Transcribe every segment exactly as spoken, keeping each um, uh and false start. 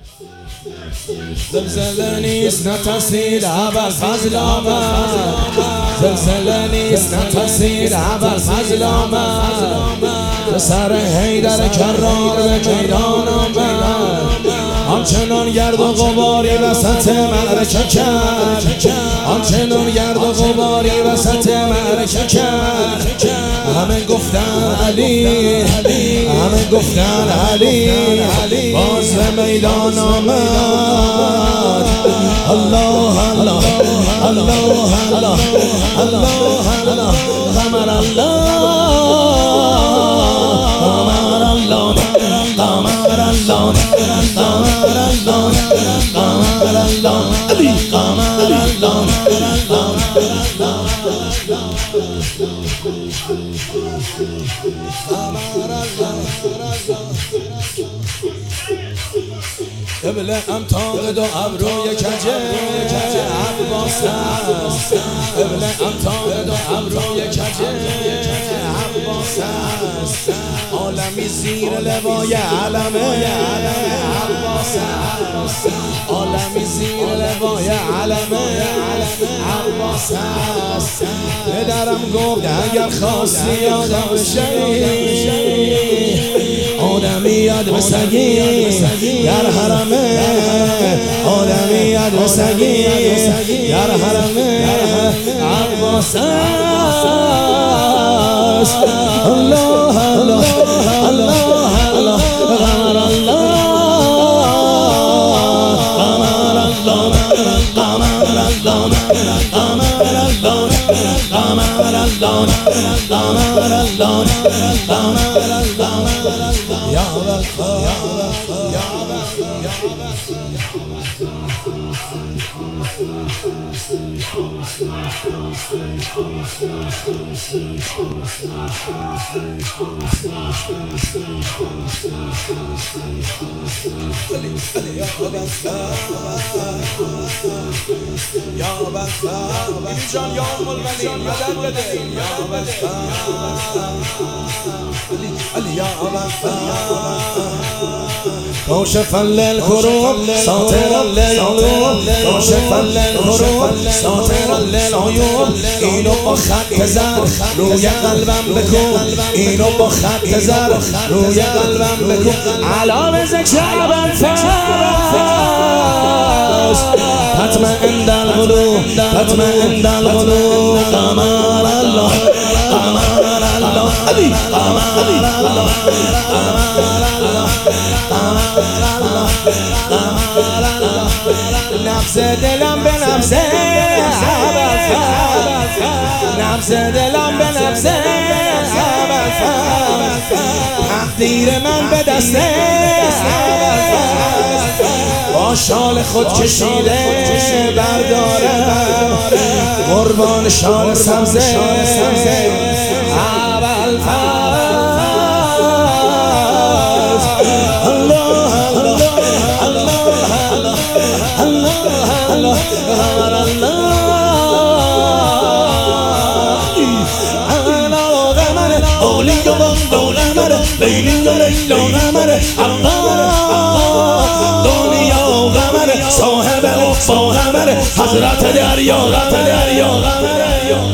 زلزله نیست نترسید ابوالفضل آمد، زلزله نیست نترسید ابوالفضل آمد، پسر حیدر کرار به میدان آمد، آنچنان گرد و غباری وسط معرکه کرد، آنچنان گرد و غباری وسط معرکه کرد. همه گفتن علی، همه گفتن علی، باز به میدان آمد. الله الله الله الله الله الله قمر الله قمر الله قمر الله قمر الله قمر الله علی قمر الله قبل امتاق دو ابروی کجه عباس است، قبل امتاق دو ابروی کجه عباس است، عالمی زیر لوای علمه عباس است، عالمی زیر لوای علمه عباس است. پدرم گفت اگر خواستی آدم بشی آدمیت به سگی در حرمه، آدمیت به سگی در حرمه عباس است. الله الله الله الله قمر الله قمر الله قمر الله قمر الله قمر الله قمر الله قمر الله یا وفا یا یا وفا جان یا مولا مدد بده یا وفا علی یا وفا کاشفا للکروب ساترا للعیوب کاشفا للکروب ساترا للعیوب اینو با خط زر روی قلبم بکن، اینو با خط زر روی قلبم بکن. علامه ذکر ابوالفضل تطمئن القلوب تطمئن القلوب قمر الله قمر الله علی قمر الله قمر الله قمر الله قمر الله نبض دلم به نبض ابوالفضل، نبض دلم به نبض ابوالفضل، تقدیر من به دست ابوالفضل، با شال خود کشیده بردارم قربان شال سبز ابوالفضل. الله الله الله الله الله قمر الله انا قمر اولی و قمر لیلی و لیلا قمر الله دنیا قمر صاحب با قمر حضرت دریا قمر دریا قمر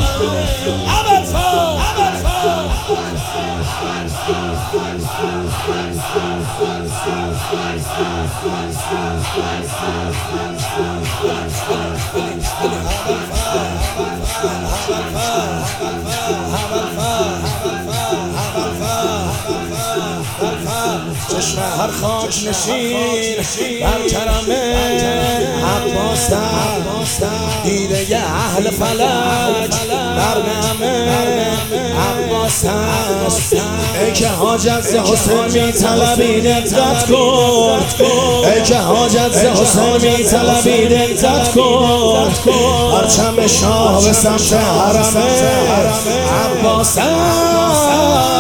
چشم هر خاک نشین بر کرمه عباس است، دیده اهل فلک بر نعمه عباس است. ای که حاجت ز حسین می طلبی دقت کن، ای که حاجت ز حسین می طلبی دقت کن، پرچم شاه به سمت حرمه عباس است.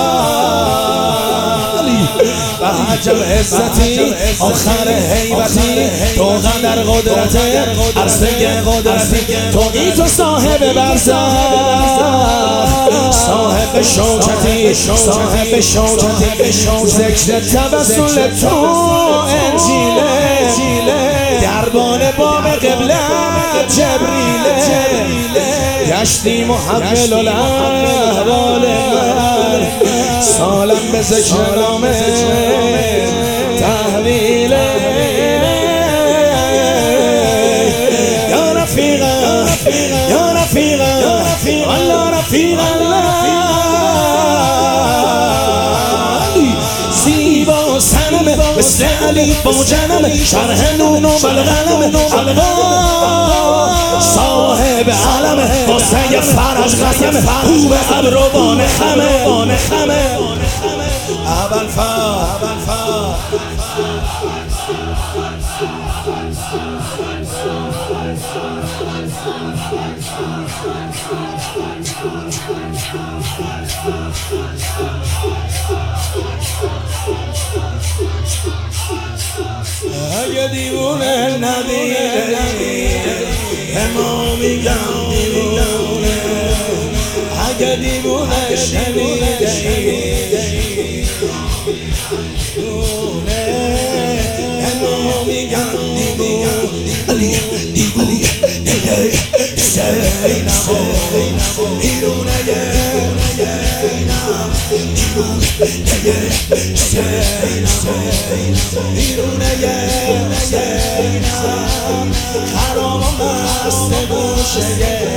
و عجب عزتی آخر حیبتی تو قدر قدرت عرصه قدرتی تو ای تو صاحب برزخ صاحب شوکتی صاحب شوکتی ذکر توسل تو انجیل قبلت جبریله گشتی محول الاحوال من سالم به ذکر نامه تحویله یا رفیقا یا رفیقا الله رفیقا زیبا سنم مثل علی با جنم شرح نون و بلغنم صاحب علم واسه فرج قسم خوب ابروان خمه ابل فا اگه دیوونه ندیده امامی گم دیوونه اگه دیوونه شنیده امامی گم دیوونه دیوونه سینم بیرونه سینم بیرونه سینم خرام و مست گوشه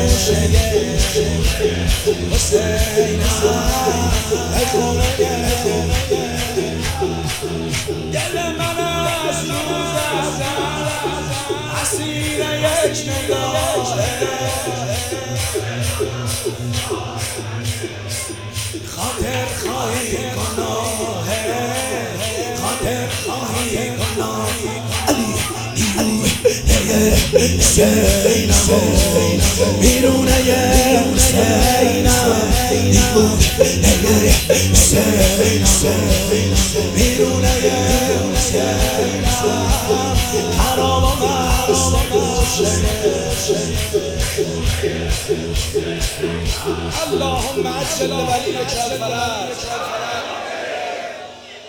سینم دل من از روز اسیر یک نگاهه خاطر خواهی گناهه خاطر خواهی گناهی علی سینم بیرونه سینم سینم بیرونه سینم حرام و مست گوشه اللهم عجل وليك الفرج